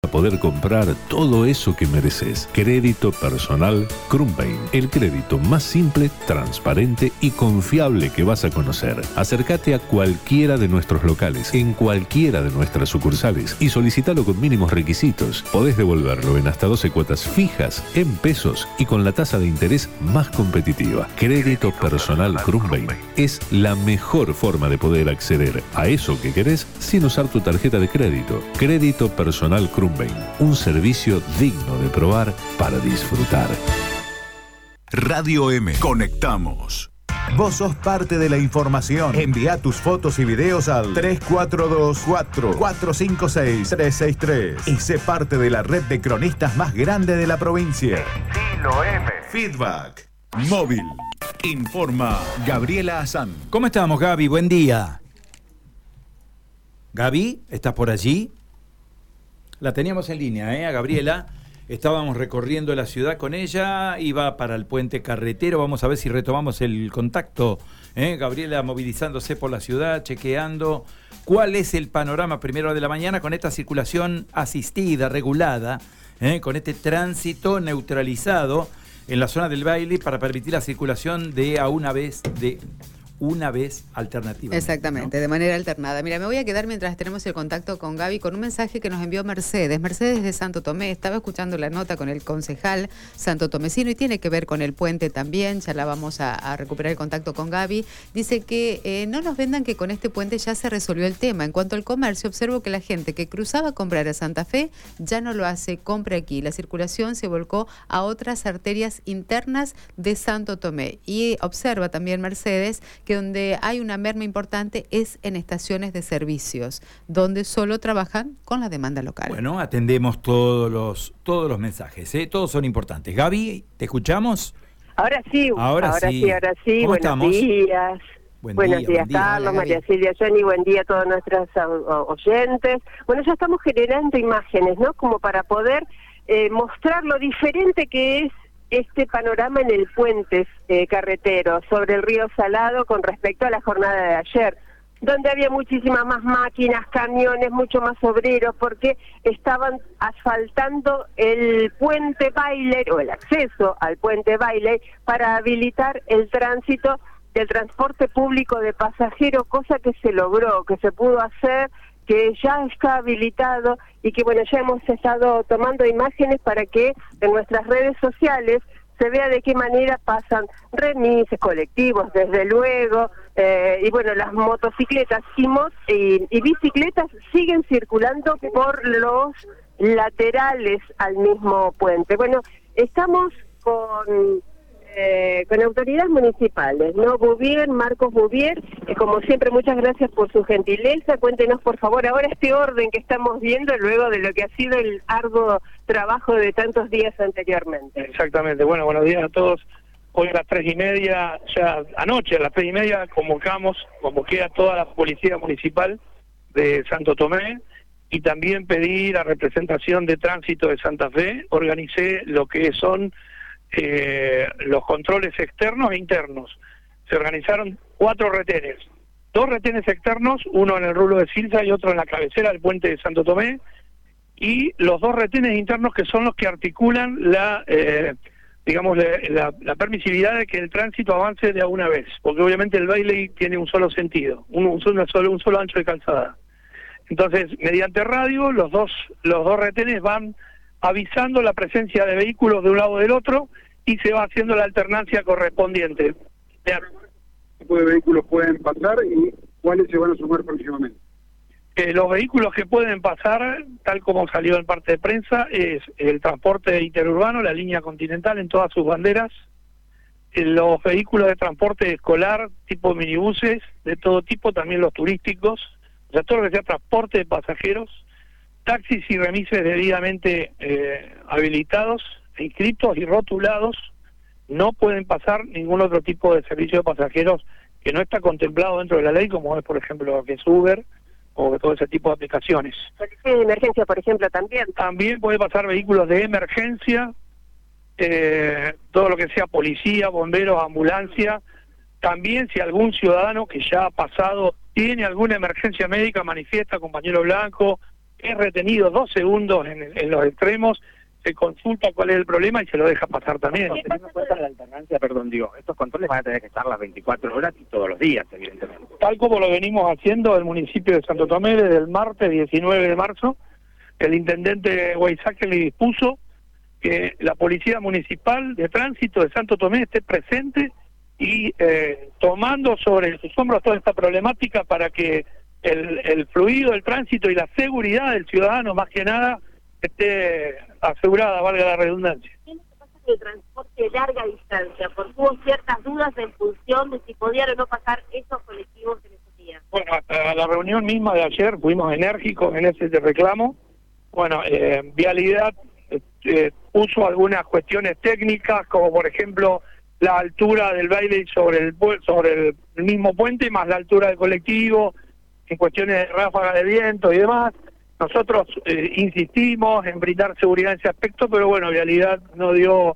poder comprar todo eso que mereces. Crédito Personal Krumbein, el crédito más simple, transparente y confiable que vas a conocer. Acércate a cualquiera de nuestros locales, en cualquiera de nuestras sucursales y solicítalo con mínimos requisitos. Podés devolverlo en hasta 12 cuotas fijas, en pesos y con la tasa de interés más competitiva. Crédito Personal Krumbein es la mejor forma de poder acceder a eso que querés sin usar tu tarjeta de crédito. Crédito Personal Krumbein, un servicio digno de probar para disfrutar. Radio M. Conectamos. Vos sos parte de la información. Envía tus fotos y videos al 3424-456-363 y sé parte de la red de cronistas más grande de la provincia. Estilo M. Feedback. Móvil. Informa Gabriela Azán. ¿Cómo estamos, Gaby? Buen día. Gaby, ¿estás por allí? La teníamos en línea, a Gabriela. Estábamos recorriendo la ciudad con ella, iba para el puente carretero. Vamos a ver si retomamos el contacto. Gabriela movilizándose por la ciudad, chequeando cuál es el panorama primera hora de la mañana con esta circulación asistida, regulada, con este tránsito neutralizado en la zona del Baile para permitir la circulación de una vez alternativa. Exactamente, ¿no? De manera alternada. Mira, me voy a quedar mientras tenemos el contacto con Gaby con un mensaje que nos envió Mercedes. Mercedes de Santo Tomé, estaba escuchando la nota con el concejal santotomecino y tiene que ver con el puente también, ya la vamos a recuperar el contacto con Gaby. Dice que no nos vendan que con este puente ya se resolvió el tema. En cuanto al comercio, observo que la gente que cruzaba a comprar a Santa Fe ya no lo hace, compra aquí. La circulación se volcó a otras arterias internas de Santo Tomé. Y observa también Mercedes que donde hay una merma importante es en estaciones de servicios, donde solo trabajan con la demanda local. Bueno, atendemos todos los mensajes, todos son importantes. Gaby, ¿te escuchamos? Ahora sí. ¿Cómo Buenos estamos? días. Buenos días, Carlos, Hola, María Silvia, Johnny, buen día a todos nuestros oyentes. Bueno, ya estamos generando imágenes, ¿no? Como para poder mostrar lo diferente que es este panorama en el puente carretero sobre el río Salado con respecto a la jornada de ayer, donde había muchísimas más máquinas, camiones, mucho más obreros, porque estaban asfaltando el puente Bailey, o el acceso al puente Bailey, para habilitar el tránsito del transporte público de pasajeros, cosa que se logró, que se pudo hacer, que ya está habilitado y que bueno, ya hemos estado tomando imágenes para que en nuestras redes sociales se vea de qué manera pasan remises, colectivos, desde luego, y bueno, las motocicletas y bicicletas siguen circulando por los laterales al mismo puente. Bueno, estamos con autoridades municipales, ¿no? Marcos Bouvier, como siempre, muchas gracias por su gentileza. Cuéntenos, por favor, ahora este orden que estamos viendo luego de lo que ha sido el arduo trabajo de tantos días anteriormente. Exactamente. Bueno, buenos días a todos. Hoy a las 3:30, ya anoche a las 3:30, convoqué a toda la policía municipal de Santo Tomé y también pedí la representación de tránsito de Santa Fe. Organicé lo que son los controles externos e internos. Se organizaron 4 retenes, 2 retenes externos, uno en el rulo de Silsa y otro en la cabecera del puente de Santo Tomé, y los 2 retenes internos que son los que articulan la permisibilidad de que el tránsito avance de a una vez, porque obviamente el Bailey tiene un solo sentido, un solo ancho de calzada. Entonces, mediante radio, los dos retenes van avisando la presencia de vehículos de un lado o del otro y se va haciendo la alternancia correspondiente. ¿Qué tipo de vehículos pueden pasar y cuáles se van a sumar próximamente? Los vehículos que pueden pasar, tal como salió en parte de prensa, es el transporte interurbano, la línea continental en todas sus banderas, los vehículos de transporte escolar, tipo minibuses, de todo tipo, también los turísticos, o sea, todo lo que sea transporte de pasajeros, taxis y remises debidamente habilitados, inscritos y rotulados. No pueden pasar ningún otro tipo de servicio de pasajeros que no está contemplado dentro de la ley, como es, por ejemplo, lo que es Uber o todo ese tipo de aplicaciones. De emergencia, por ejemplo, también. También puede pasar vehículos de emergencia, todo lo que sea policía, bomberos, ambulancia. También si algún ciudadano que ya ha pasado tiene alguna emergencia médica, manifiesta con pañuelo blanco, es retenido 2 segundos en los extremos, se consulta cuál es el problema y se lo deja pasar también. Teniendo en cuenta la alternancia, estos controles van a tener que estar las 24 horas y todos los días, evidentemente. Tal como lo venimos haciendo el municipio de Santo Tomé desde el martes 19 de marzo, el intendente Guaizaque le dispuso que la Policía Municipal de Tránsito de Santo Tomé esté presente y tomando sobre sus hombros toda esta problemática para que el fluido del tránsito y la seguridad del ciudadano, más que nada, esté asegurada, valga la redundancia. ¿Qué es lo que pasa con el transporte de larga distancia? Porque hubo ciertas dudas en función de si podían o no pasar esos colectivos en esos días. Bueno, hasta la reunión misma de ayer fuimos enérgicos en ese reclamo. Bueno, Vialidad puso algunas cuestiones técnicas, como por ejemplo la altura del baile sobre el mismo puente, más la altura del colectivo, en cuestiones de ráfaga de viento y demás. Nosotros insistimos en brindar seguridad en ese aspecto, pero bueno, Vialidad no dio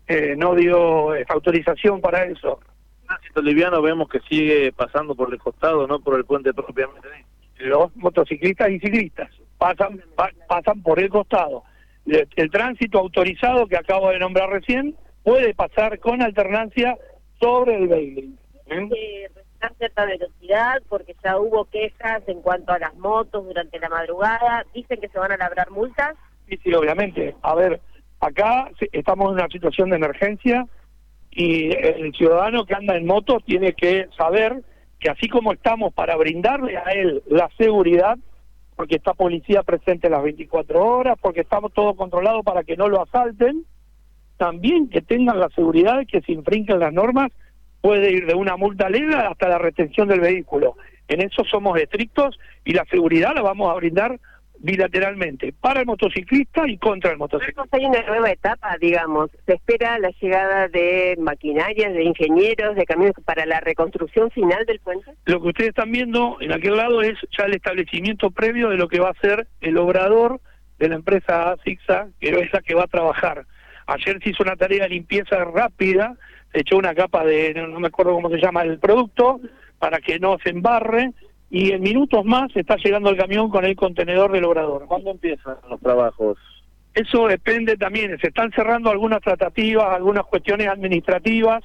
autorización para eso. Tránsito liviano vemos que sigue pasando por el costado, no por el puente propiamente. Los motociclistas y ciclistas pasan por el costado. El tránsito autorizado que acabo de nombrar recién puede pasar con alternancia sobre el baile. Respetar cierta velocidad, porque ya hubo quejas en cuanto a las motos durante la madrugada. Dicen que se van a labrar multas. Sí, obviamente. A ver, acá estamos en una situación de emergencia y el ciudadano que anda en moto tiene que saber que así como estamos para brindarle a él la seguridad, porque está policía presente las 24 horas, porque estamos todo controlado para que no lo asalten, también que tengan la seguridad de que si infringen las normas puede ir de una multa leve hasta la retención del vehículo. En eso somos estrictos y la seguridad la vamos a brindar bilateralmente para el motociclista y contra el motociclista. Hay una nueva etapa, digamos. Se espera la llegada de maquinarias, de ingenieros, de camiones para la reconstrucción final del puente. Lo que ustedes están viendo en aquel lado es ya el establecimiento previo de lo que va a ser el obrador de la empresa ASICSA, que es la que va a trabajar. Ayer se hizo una tarea de limpieza rápida, se echó una capa de, no me acuerdo cómo se llama el producto, para que no se embarre, y en minutos más está llegando el camión con el contenedor del obrador. ¿Cuándo empiezan los trabajos? Eso depende también, se están cerrando algunas tratativas, algunas cuestiones administrativas.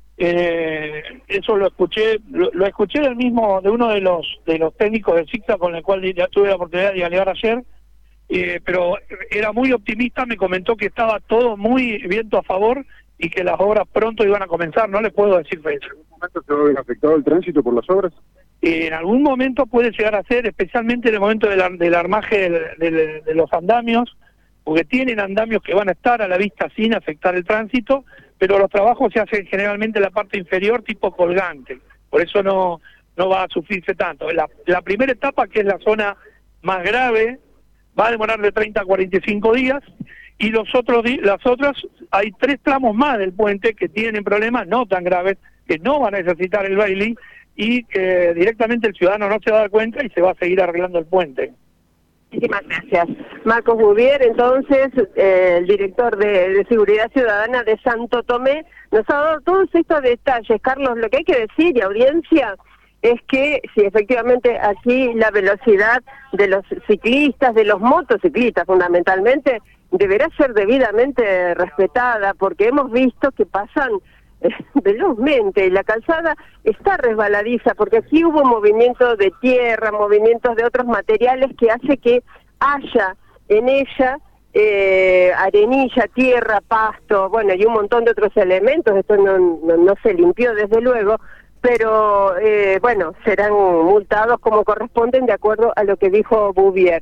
Eso lo escuché del mismo, de uno de los técnicos de SICSA con el cual ya tuve la oportunidad de dialogar ayer, pero era muy optimista, me comentó que estaba todo muy viento a favor y que las obras pronto iban a comenzar. No le puedo decir fecha. ¿En algún momento se va a ver afectado el tránsito por las obras? En algún momento puede llegar a ser, especialmente en el momento del armaje de los andamios, porque tienen andamios que van a estar a la vista sin afectar el tránsito, pero los trabajos se hacen generalmente en la parte inferior tipo colgante, por eso no va a sufrirse tanto. La primera etapa, que es la zona más grave, va a demorar de 30 a 45 días, y las otras, hay 3 tramos más del puente que tienen problemas no tan graves, que no van a necesitar el baile, y que directamente el ciudadano no se va a dar cuenta y se va a seguir arreglando el puente. Muchísimas gracias. Marcos Bouvier, entonces, el director de Seguridad Ciudadana de Santo Tomé, nos ha dado todos estos detalles. Carlos, lo que hay que decir, y audiencia, es que si efectivamente aquí la velocidad de los ciclistas, de los motociclistas fundamentalmente, deberá ser debidamente respetada, porque hemos visto que pasan velozmente y la calzada está resbaladiza, porque aquí hubo movimiento de tierra, movimientos de otros materiales que hace que haya en ella arenilla, tierra, pasto, bueno, y un montón de otros elementos. Esto no se limpió desde luego, pero bueno, serán multados como corresponden de acuerdo a lo que dijo Bouvier.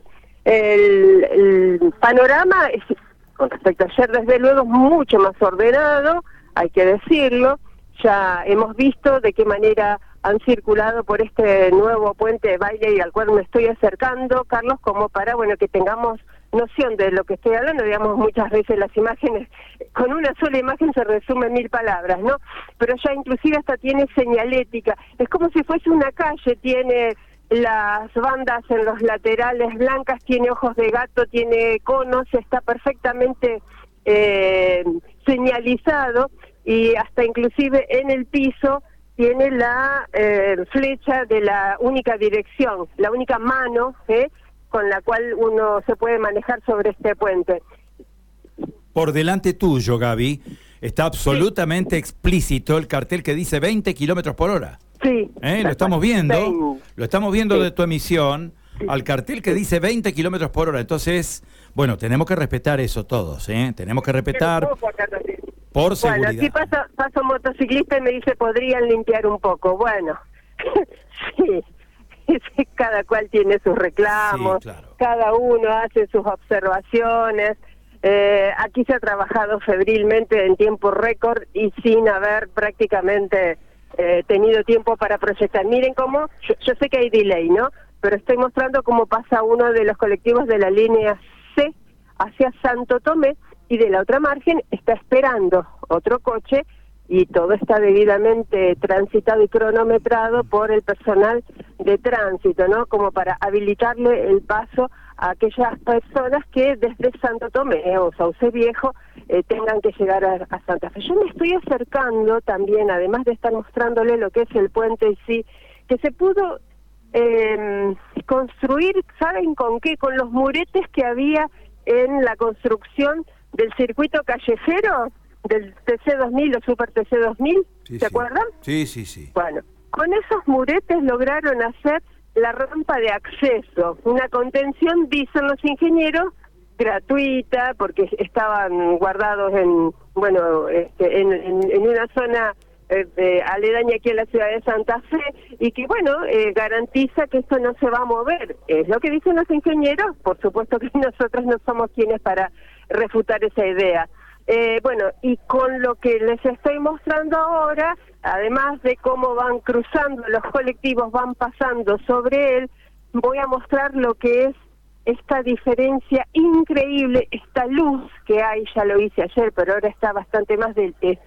El panorama con respecto a ayer desde luego es mucho más ordenado, hay que decirlo. Ya hemos visto de qué manera han circulado por este nuevo puente de baile y al cual me estoy acercando, Carlos, como para, bueno, que tengamos noción de lo que estoy hablando. Digamos, muchas veces las imágenes, con una sola imagen se resumen 1000 palabras, ¿no? Pero ya inclusive hasta tiene señalética, es como si fuese una calle, tiene las bandas en los laterales blancas, tiene ojos de gato, tiene conos, está perfectamente señalizado, y hasta inclusive en el piso tiene la flecha de la única dirección, la única mano, con la cual uno se puede manejar sobre este puente. Por delante tuyo, Gaby, está absolutamente explícito el cartel que dice 20 kilómetros por hora. Sí. Lo estamos viendo, Sí. de tu emisión, al cartel que dice 20 kilómetros por hora. Entonces, bueno, tenemos que respetar eso todos, tenemos que respetar por seguridad. Bueno, aquí paso motociclista y me dice, podrían limpiar un poco. Bueno, sí. Cada cual tiene sus reclamos, sí, claro. Cada uno hace sus observaciones. Aquí se ha trabajado febrilmente en tiempo récord y sin haber prácticamente tenido tiempo para proyectar. Miren cómo, yo sé que hay delay, ¿no? Pero estoy mostrando cómo pasa uno de los colectivos de la línea C hacia Santo Tomé y de la otra margen está esperando otro coche y todo está debidamente transitado y cronometrado por el personal de tránsito, ¿no? Como para habilitarle el paso a aquellas personas que desde Santo Tomé o Sauce Viejo tengan que llegar a Santa Fe. Yo me estoy acercando también, además de estar mostrándole lo que es el puente en sí, que se pudo construir, ¿saben con qué? Con los muretes que había en la construcción del circuito callejero, del TC2000 o Super TC2000, sí, ¿se acuerdan? Sí. Bueno, con esos muretes lograron hacer la rampa de acceso, una contención, dicen los ingenieros, gratuita, porque estaban guardados en una zona aledaña aquí en la ciudad de Santa Fe, y que garantiza que esto no se va a mover. Es lo que dicen los ingenieros, por supuesto que nosotros no somos quienes para refutar esa idea. Y con lo que les estoy mostrando ahora, además de cómo van cruzando los colectivos, van pasando sobre él, voy a mostrar lo que es esta diferencia increíble, esta luz que hay, ya lo hice ayer, pero ahora está bastante más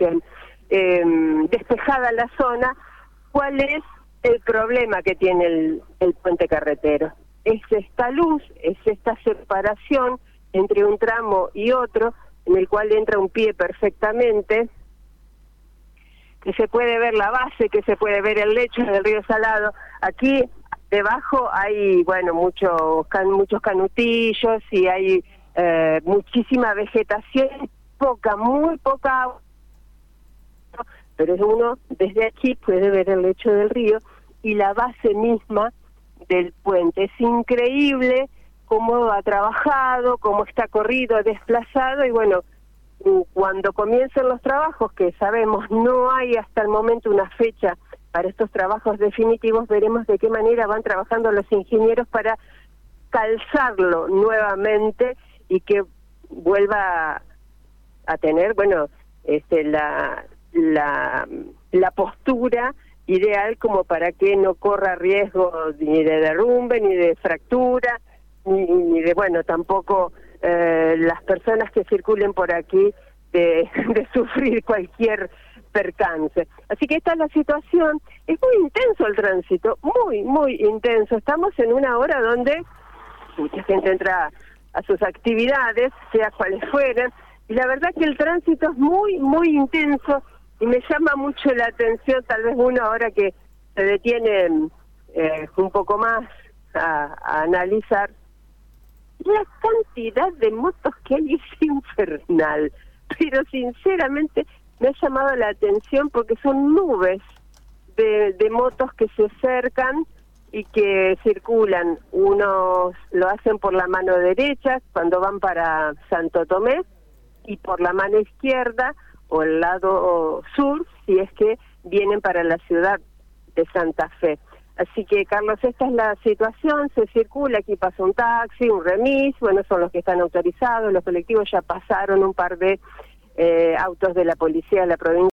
despejada la zona. ¿Cuál es el problema que tiene el puente carretero? Es esta luz, es esta separación entre un tramo y otro, en el cual entra un pie perfectamente, que se puede ver la base, que se puede ver el lecho del río Salado. Aquí debajo hay, muchos canutillos y hay muchísima vegetación, muy poca agua, pero uno desde aquí puede ver el lecho del río y la base misma del puente. Es increíble cómo ha trabajado, cómo está corrido, desplazado, y cuando comiencen los trabajos, que sabemos no hay hasta el momento una fecha para estos trabajos definitivos, veremos de qué manera van trabajando los ingenieros para calzarlo nuevamente y que vuelva a tener, la postura ideal como para que no corra riesgo ni de derrumbe, ni de fractura, ni de, tampoco las personas que circulen por aquí de sufrir cualquier percance. Así que esta es la situación. Es muy intenso el tránsito, muy, muy intenso. Estamos en una hora donde mucha gente entra a sus actividades, sea cuales fueran, y la verdad que el tránsito es muy, muy intenso, y me llama mucho la atención, tal vez uno ahora que se detiene un poco más a analizar, la cantidad de motos que hay es infernal, pero sinceramente me ha llamado la atención porque son nubes de motos que se acercan y que circulan. Unos lo hacen por la mano derecha cuando van para Santo Tomé y por la mano izquierda o el lado sur si es que vienen para la ciudad de Santa Fe. Así que, Carlos, esta es la situación, se circula, aquí pasa un taxi, un remis, son los que están autorizados, los colectivos ya pasaron un par de autos de la policía de la provincia